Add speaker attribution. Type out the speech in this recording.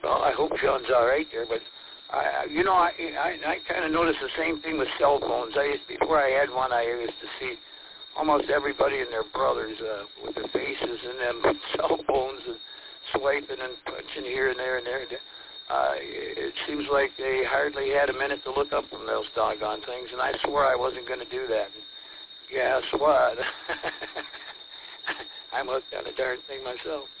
Speaker 1: Well, I hope Sean's all right there, but I kind of noticed the same thing with cell phones. Before I had one, I used to see almost everybody and their brothers with their faces and them cell phones and swiping and punching here and there and there. It seems like they hardly had a minute to look up from those doggone things, and I swore I wasn't going to do that. Guess what? I'm hooked on the darn thing myself.